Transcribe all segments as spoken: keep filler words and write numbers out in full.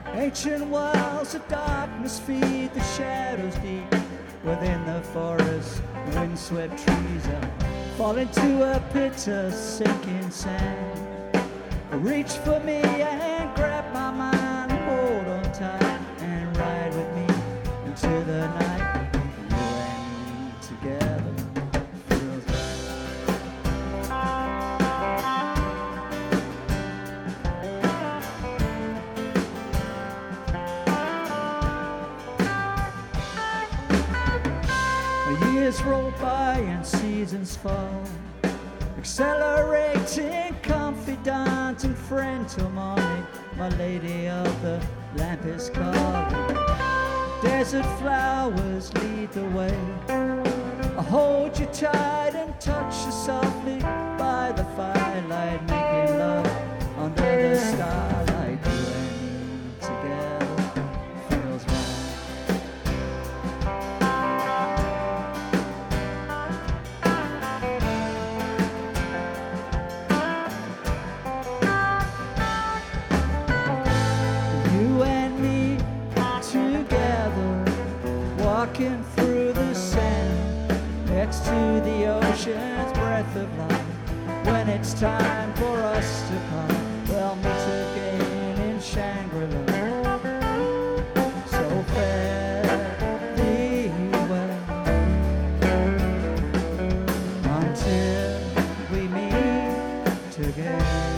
Ancient walls of darkness feed the shadows deep within the forest. Windswept trees are falling to a pit of sinking sand. Reach for me and grab my mind, hold on tight and ride with me into the night. You and me together feels right. Years roll by and seasons fall, accelerating confidant and friend till morning. My lady of the lamp is calling. Desert flowers lead the way. I hold you tight and touch you softly by the firelight, making love under the starlight. You and me together feels right. Walking through the sand next to the ocean's breath of life. When it's time for us to part, we'll meet again in Shangri-La. So fare thee well until we meet together.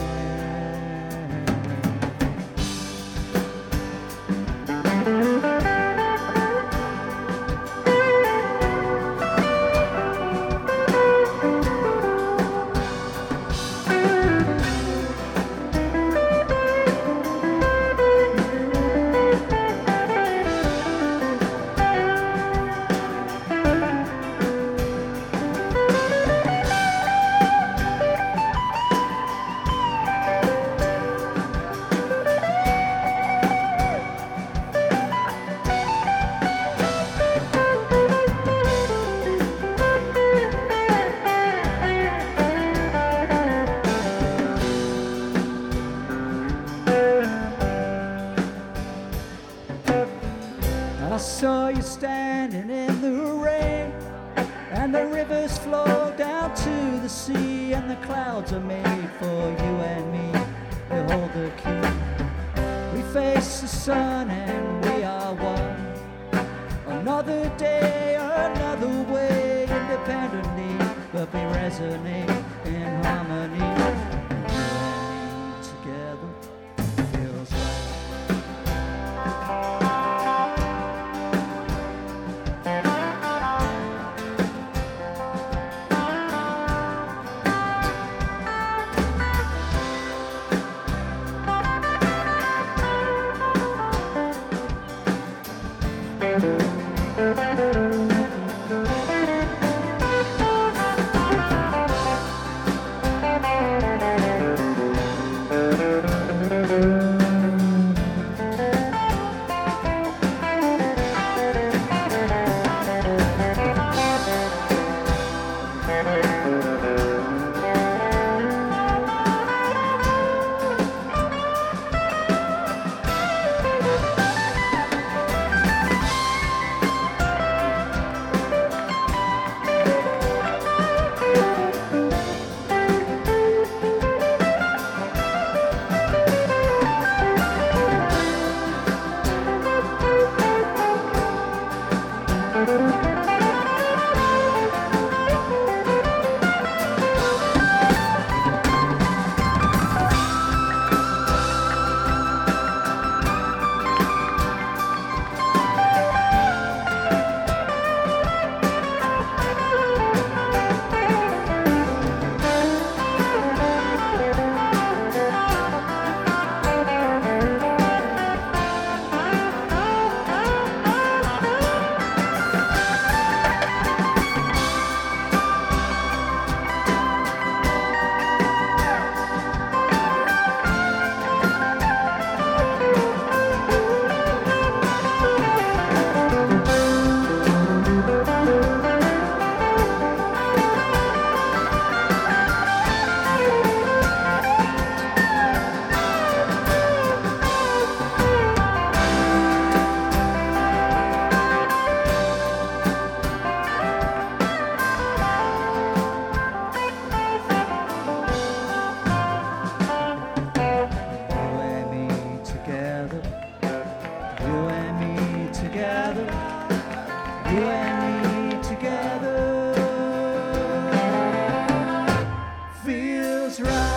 I saw you standing in the rain, and the rivers flow down to the sea, and the clouds are made for you and me. We hold the key. We face the sun and we are one. Another day, another way, independently, but we resonate in harmony. You and me together feels right. Thank you. you and me together feels right.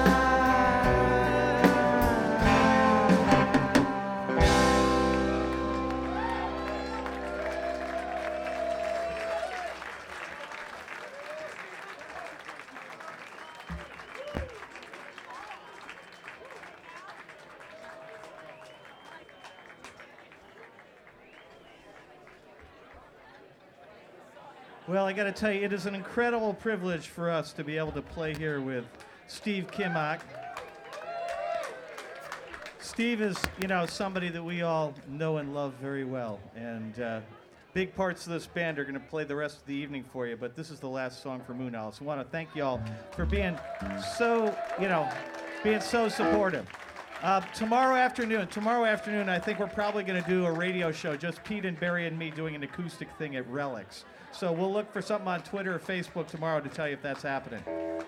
Well, I got to tell you, it is an incredible privilege for us to be able to play here with Steve Kimock. Steve is, you know, somebody that we all know and love very well, and uh, big parts of this band are going to play the rest of the evening for you, but this is the last song for Moon Owl. So I want to thank you all for being so, you know, being so supportive. Uh, tomorrow afternoon, tomorrow afternoon, I think we're probably going to do a radio show, just Pete and Barry and me doing an acoustic thing at Relics. So we'll look for something on Twitter or Facebook tomorrow to tell you if that's happening.